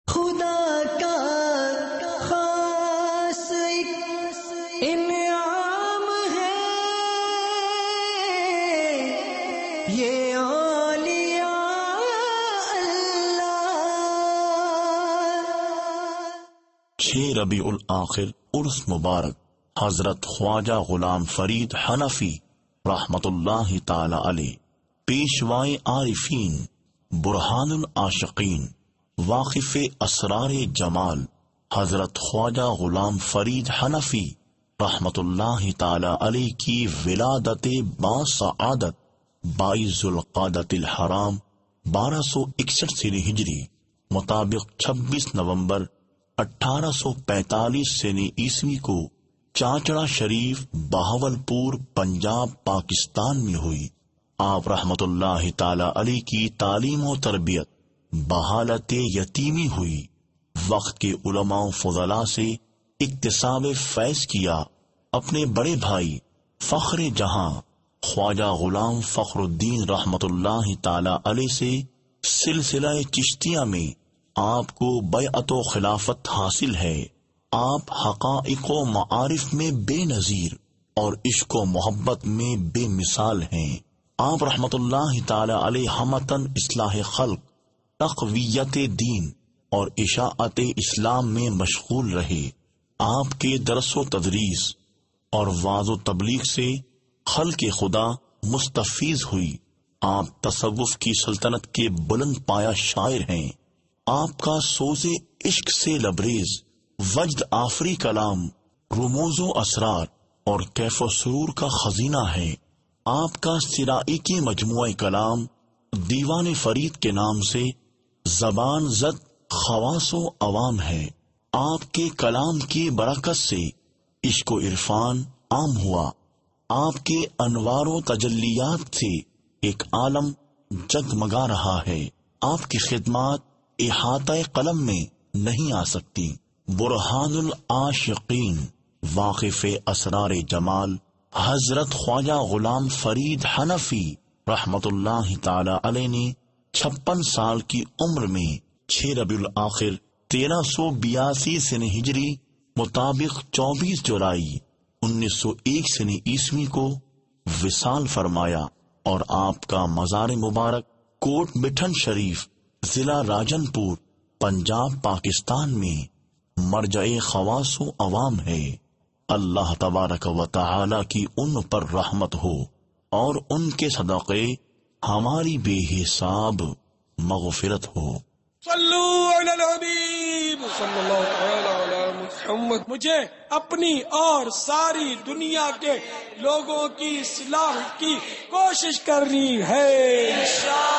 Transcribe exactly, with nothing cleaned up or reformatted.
خدا کا خاص ایک انعام ہے یہ اولیاء اللہ۔ چھ ربیع الآخر عرس مبارک حضرت خواجہ غلام فرید حنفی رحمت اللہ تعالی علیہ، پیشوائے عارفین، برہان العاشقین، واقف اسرار جمال، حضرت خواجہ غلام فرید حنفی رحمت اللہ تعالی علیہ کی ولادت با سعادت بائیس ذوالقعدۃ الحرام بارہ سو اکسٹھ سنی ہجری مطابق چھبیس نومبر اٹھارہ سو پینتالیس سنی عیسوی کو چانچڑا شریف بہاولپور پنجاب پاکستان میں ہوئی۔ آپ رحمت اللہ تعالی علیہ کی تعلیم و تربیت بحالت یتیمی ہوئی۔ وقت کے علماء و فضلاء سے اکتساب فیض کیا۔ اپنے بڑے بھائی فخر جہاں خواجہ غلام فخر الدین رحمت اللہ تعالی علیہ سے سلسلہ چشتیہ میں آپ کو بیعت و خلافت حاصل ہے۔ آپ حقائق و معارف میں بے نظیر اور عشق و محبت میں بے مثال ہیں۔ آپ رحمت اللہ تعالی علیہ ہمتن اصلاح خلق، تقویت دین اور اشاعت اسلام میں مشغول رہے۔ آپ کے درس و تدریس اور وعظ و تبلیغ سے خلق خدا مستفیض ہوئی۔ آپ تصوف کی سلطنت کے بلند پایا شاعر ہیں۔ آپ کا سوز عشق سے لبریز وجد آفری کلام رموز و اسرار اور کیف و سرور کا خزینہ ہے۔ آپ کا سرائی کی مجموعہ کلام دیوان فرید کے نام سے زبان زد خواص و عوام ہے۔ آپ کے کلام کی برکت سے عشق و عرفان عام ہوا۔ آپ کے انوار و تجلیات سے ایک عالم جگمگا رہا ہے۔ آپ کی خدمات احاطہ قلم میں نہیں آ سکتی۔ برہان العاشقین، واقف اسرار جمال، حضرت خواجہ غلام فرید حنفی رحمت اللہ تعالی علیہ نے چھپن سال کی عمر میں چھ ربیع الآخر تیرہ سو بیاسی سنی ہجری مطابق چوبیس جولائی انیس سو ایک سنی عیسوی کو وصال فرمایا، اور آپ کا مزار مبارک کوٹ مٹھن شریف ضلع راجن پور پنجاب پاکستان میں مرجع خواص و عوام ہے۔ اللہ تبارک و تعالی کی ان پر رحمت ہو اور ان کے صدقے ہماری بے حساب مغفرت ہو۔ صلو علی الحبیب صلی اللہ تعالی علی محمد۔ مجھے اپنی اور ساری دنیا کے لوگوں کی اصلاح کی کوشش کرنی ہے۔